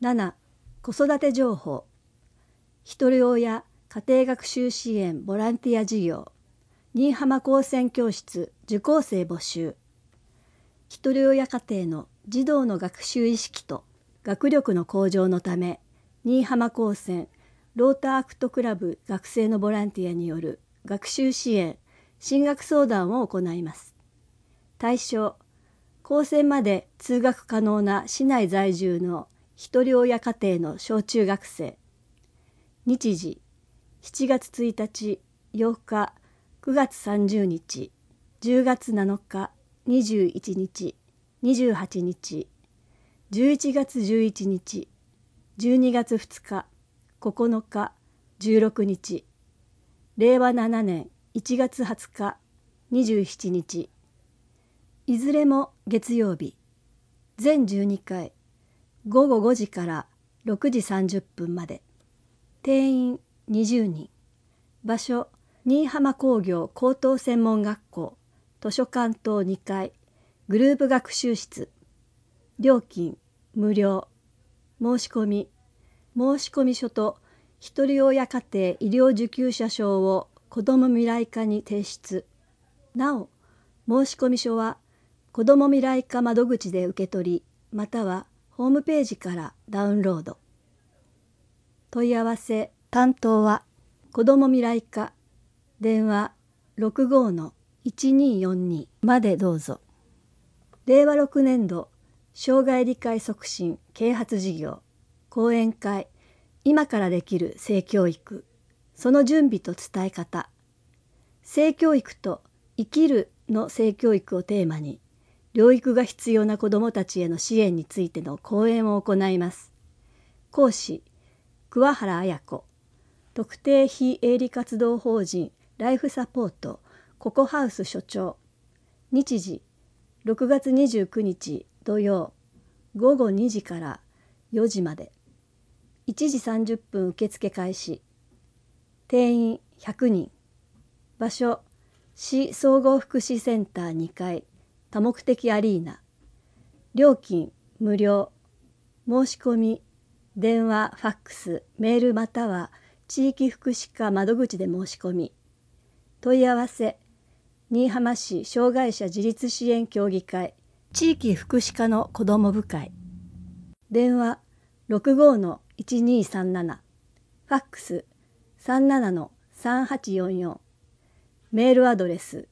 7、子育て情報。ひとり親家庭学習支援ボランティア事業。新居浜高専教室受講生募集。ひとり親家庭の児童の学習意識と学力の向上のため、新居浜高専ローターアクトクラブ学生のボランティアによる学習支援、進学相談を行います。対象、高専まで通学可能な市内在住のひとり親家庭の小中学生。日時、7月1日、8日、9月30日、10月7日、21日、28日、11月11日、12月2日、9日、16日、令和7年1月20日、27日、いずれも月曜日、全12回、午後5時から6時30分まで。定員20人。場所、新居浜工業高等専門学校、図書館棟2階、グループ学習室。料金、無料。申し込み書と、ひとり親家庭医療受給者証を子ども未来課に提出。なお、申し込み書は、子ども未来課窓口で受け取り、またはホームページからダウンロード。問い合わせ、担当は、子ども未来課、電話 65-1242 までどうぞ。令和6年度、障害理解促進啓発事業、講演会、今からできる性教育、その準備と伝え方、性教育と生きるの性教育をテーマに、療育が必要な子どもたちへの支援についての講演を行います。講師、桑原綾子、特定非営利活動法人ライフサポートココハウス所長。日時、6月29日土曜、午後2時から4時まで。1時30分受付開始。定員100人。場所、市総合福祉センター2階、多目的アリーナ。料金、無料。申し込み、電話、ファックス、メールまたは地域福祉課窓口で申し込み。問い合わせ、新居浜市障害者自立支援協議会地域福祉課の子ども部会。電話 65-1237、ファックス 37-3844。メールアドレス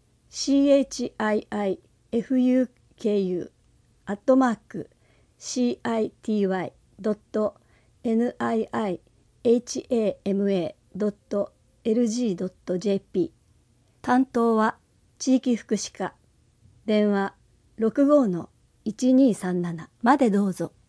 chiifu@nihama.lg.jp。 担当は地域福祉課。電話 65-1237 までどうぞ。